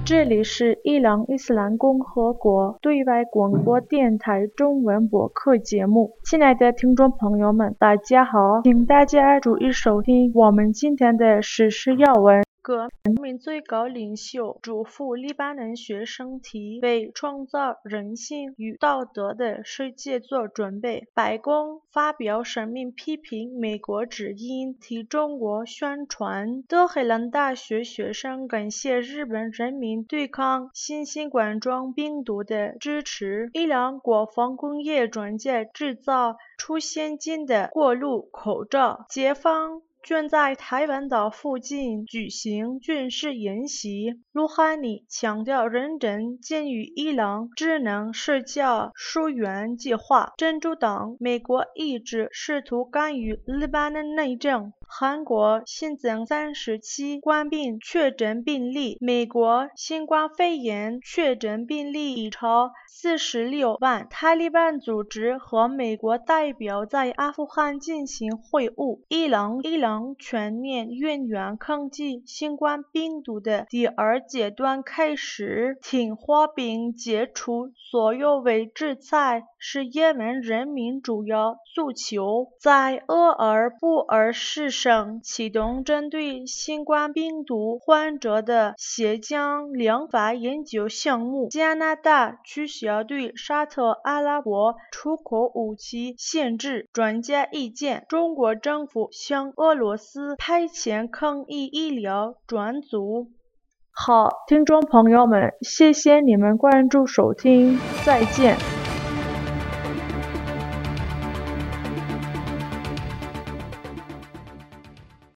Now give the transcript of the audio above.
这里是伊朗伊斯兰共和国对外广播电台中文播客节目。亲爱的听众朋友们，大家好，请大家注意收听我们今天的时事要闻。革命最高领袖嘱咐黎巴嫩学生体为创造人性与道德的世界做准备。白宫发表声明批评美国指引替中国宣传。德黑兰大学学生感谢日本人民对抗新冠状病毒的支持。伊朗国防工业专家制造出先进的过滤口罩。解放军在台湾岛附近举行军事演习。鲁哈尼强调认真参与伊朗智能社交溯源计划。真主党美国一直试图干预黎巴嫩内政。韩国新增37冠病确诊病例。美国新冠肺炎确诊病例已超46万。塔利班组织和美国代表在阿富汗进行会晤。伊朗全面远远抗击新冠病毒的第二阶段开始停火并解除所有为制裁是也门人民主要诉求。在鄂尔布尔市省启动针对新冠病毒患者的血浆疗法研究项目。加拿大取消对沙特阿拉伯出口武器限制。专家意见，中国政府向俄罗斯派遣抗疫医疗专组。好，听众朋友们，谢谢你们关注收听，再见。